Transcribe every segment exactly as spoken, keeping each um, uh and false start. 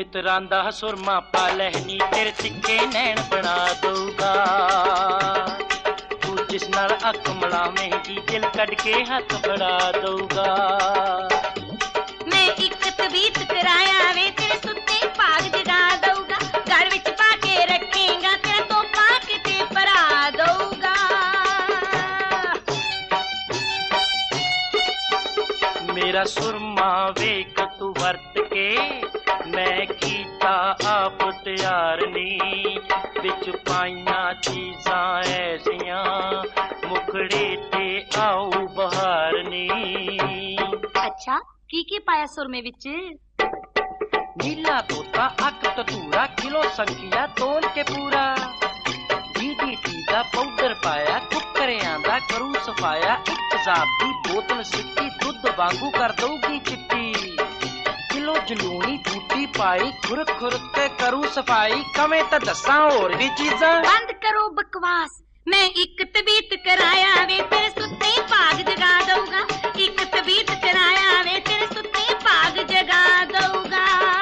ਮਿੱਤਰਾਂ ਦਾ ਸੁਰਮਾ ਪਾ ਲੈਣੀ ਤੇਰੇ ਤਿੱਖੇ ਨੈਣ ਬਣਾ ਦਊਗਾ। ਤੂੰ ਜਿਸ ਨਾਲ ਅੱਖ ਮਿਲਾਵੇਂਗੀ ਦਿਲ ਕੱਢ ਕੇ ਹੱਥ ਫੜਾ ਦਊਗਾ। ਮੈਂ ਇੱਕ ਤਵੀਤ ਕਰਾਇਆ ਵੇ ਤੇਰੇ ਸੁੱਤੇ ਭਾਗ ਜਗਾ ਦਊਗਾ। ਘਰ ਵਿੱਚ ਪਾ ਕੇ ਰੱਖੇਗਾ ਤੇਰਾ ਤੋਪਾ ਕਿਤੇ ਭਰਾ ਦਊਗਾ। ਮੇਰਾ ਸੁਰਮਾ ਵੇਖ ਤੂੰ ਵਰਤ ਕੇ ਮੈਂ ਕੀਤਾ ਆਪ ਤਿਆਰ ਨੀ। ਵਿੱਚ ਪਾਈਆਂ ਚੀਜ਼ਾਂ ਐਸੀਆਂ ਮੁਖੜੇ ਤੇ ਆਊ ਬਹਾਰ ਨੀ। ਅੱਛਾ ਕੀ ਕੀ ਪਾਇਆ ਸੁਰਮੇ ਵਿੱਚ? ਨੀਲਾ ਤੋਤਾ ਅੱਖ ਤਤੂਰਾ ਕਿਲੋ ਸੰਖਿਆ ਤੋਲ ਕੇ ਪੂਰਾ। ਡੀ ਡੀ ਟੀ ਦਾ ਪਾਊਡਰ ਪਾਇਆ ਕੁੱਕਰਿਆਂ ਦਾ ਕਰੂ ਸਫਾਇਆ। ਇੱਕ ਜ਼ਾਬ ਦੀ ਬੋਤਲ ਸਿੱਟੀ ਦੁੱਧ ਵਾਂਗੂ ਕਰ ਦਊਗੀ ਚਿੱਟੀ। ਕਿਲੋ ਜਲੂਣੀ ਬੂਟੀ ਪਾਈ ਖੁਰਕ ਖੁਰਕ ਕੇ ਕਰੂ ਸਫਾਈ। ਕਵੇਂ ਤਾਂ ਦੱਸਾਂ ਹੋਰ ਵੀ ਚੀਜ਼ਾਂ। ਬੰਦ ਕਰੋ ਬਕਵਾਸ। ਮੈਂ ਇੱਕ ਤਵੀਤ ਕਰਾਇਆ ਵੇ ਤੇਰੇ ਸੁੱਤੇ ਭਾਗ ਜਗਾ ਦਊਗਾ। ਇੱਕ ਤਵੀਤ ਕਰਾਇਆ ਵੇ ਤੇਰੇ ਸੁੱਤੇ ਭਾਗ ਜਗਾ ਦਊਗਾ।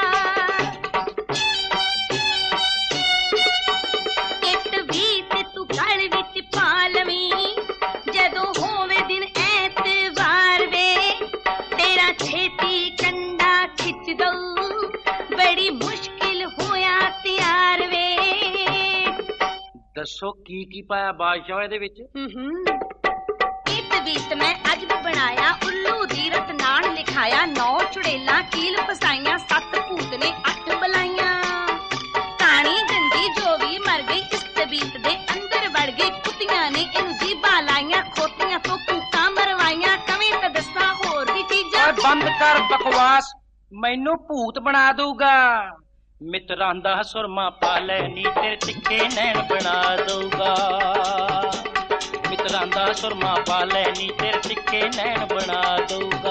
ਇਹ ਤਵੀਤ ਤੂੰ ਗਲ ਵਿੱਚ ਪਾ ਲਵੀਂ ਜਦੋਂ ਹੋਵੇ ਦਿਨ ਐਤਵਾਰ ਵੇ। ਤੇਰਾ ਛੇਤੀ ਕੰਡਾ ਖਿੱਚ ਦਊ ਬੜੀ ਮੁਸ਼ਕਿਲ ਹੋਇਆ ਤਿਆਰ ਵੇ। ਦੱਸੋ ਕੀ ਕੀ ਪਾਇਆ ਬਾਦਸ਼ਾਹ ਇਹਦੇ ਵਿੱਚ? ਇਹ ਤਵੀਤ ਮੈਂ ਅੱਜ ਵੀ ਬਣਾਇਆ। ਉੱਲੂ ਦੀ ਰਤ ਨਾਨ ਲਿਖਾਇਆ। ਨੌ ਚੁੜੇਲਾਂ ਕੀਲ ਫਸਾਈਆਂ। ਸੱਤ ਭੂਤ ਨੇ ਅੱਠ ਬਲਾਈਆਂ। ਕਾਣੀ ਗੰਦੀ ਜੋ ਵੀ ਮਰ ਗਈ ਇਸ ਤਵੀਤ ਦੇ ਅੰਦਰ ਵੜ ਗਈ। ਕੁੱਤੀਆਂ ਨੇ ਇਹਨੂੰ ਜੀਭਾਂ ਲਾਈਆਂ। ਖੋਤੀਆਂ ਤੋਂ ਭੂਕਾਂ ਮਰਵਾਈਆਂ। ਕਵੇਂ ਤਾਂ ਦੱਸਾਂ ਹੋਰ ਵੀ ਚੀਜ਼ਾਂ। ਬੰਦ ਕਰ ਬਕਵਾਸ। ਮੈਨੂੰ ਭੂਤ ਬਣਾ ਦਊਗਾ। ਮਿੱਤਰਾਂ ਦਾ ਸੁਰਮਾ ਪਾ ਲੈਣੀ ਤੇਰੇ ਤਿੱਖੇ ਨੈਣ ਬਣਾ ਦਊਗਾ। ਮਿੱਤਰਾਂ ਦਾ ਸੁਰਮਾ ਪਾ ਲੈਣੀ ਤੇਰੇ ਤਿੱਖੇ ਨੈਣ ਬਣਾ ਦਊਗਾ।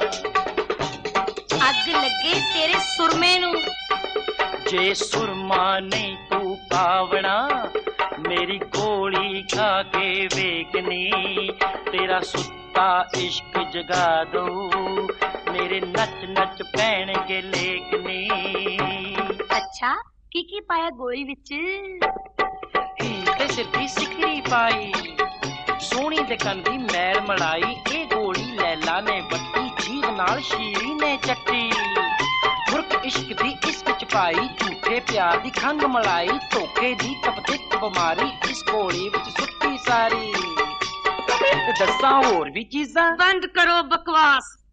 ਅੱਗ ਲੱਗੇ ਤੇਰੇ ਸੁਰਮੇ ਨੂੰ। ਜੇ ਸੁਰਮਾ ਨਹੀਂ ਤੂੰ ਪਾਵਣਾ ਮੇਰੀ ਗੋਲੀ ਖਾ ਕੇ ਵੇਖਨੀ। ਤੇਰਾ ਸੁੱਤਾ ਇਸ਼ਕ ਜਗਾ ਦਊ ਮੇਰੇ ਨੱਚ ਨੱਚ ਪੈਣਗੇ ਲੇਖਨੀ। ਅੱਛਾ ਕੀ ਕੀ ਪਾਇਆ ਗੋਲੀ ਵਿੱਚ? ਤੇ ਸਿਰ ਦੀ ਸਿਕਰੀ ਪਾਈ ਸੋਹਣੀ ਦੇ ਕੰਨ ਦੀ ਮੈਲ ਮੜਾਈ। ਇਹ ਗੋਲੀ ਲੈਲਾ ਨੇ ਵੱਟੀ ਜੀਭ ਨਾਲ ਸ਼ੀਰੀ ਨੇ ਚੱਟੀ। ਖੁਰਕ ਇਸ਼ਕ ਦੀ ਇਸ ਵਿੱਚ ਪਾਈ ਝੂਠੇ ਪਿਆਰ ਦੀ ਖੰਗ ਮਲਾਈ। ਧੋਖੇ ਦੀ ਤਪਤਿਕ ਬਿਮਾਰੀ ਇਸ ਗੋਲੀ ਵਿੱਚ ਸੁੱਟੀ ਸਾਰੀ। ਦੱਸਾਂ ਹੋਰ ਵੀ ਚੀਜ਼ਾਂ। ਬੰਦ ਕਰੋ ਬਕਵਾਸ।